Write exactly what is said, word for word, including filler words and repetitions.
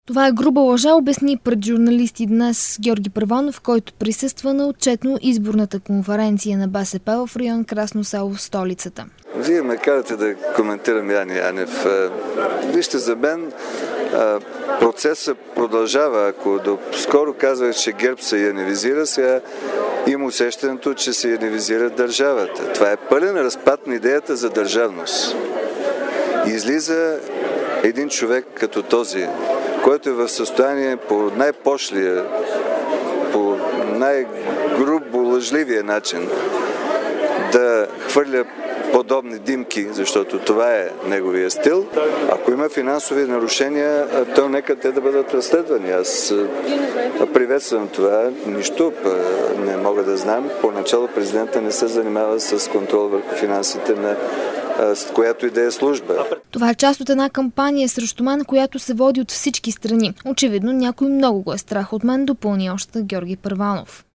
Това е груба лъжа, обясни пред журналисти днес Георги Първанов, който присъства на отчетно-изборната конференция на БСП в район Красно село в столицата. Вие ме карате да коментирам Яне Янев. Вижте, за мен процесът продължава. Ако до скоро казвах, че ГЕРБ се яневизира, сега има усещането, че се яневизира държавата. Това е пълен разпад на идеята за държавност. Излиза един човек като този, който е в състояние по най-пошлия, по най-грубо лъжливия начин да хвърля подобни димки, защото това е неговия стил. Ако има финансови нарушения, то нека те да бъдат разследвани. Аз приветствам това. Нищо не мога да знам. Поначало президента не се занимава с контрол върху финансите на която и да е служба. Това е част от една кампания срещу мен, която се води от всички страни. Очевидно някой много го е страх от мен, допълни още Георги Първанов.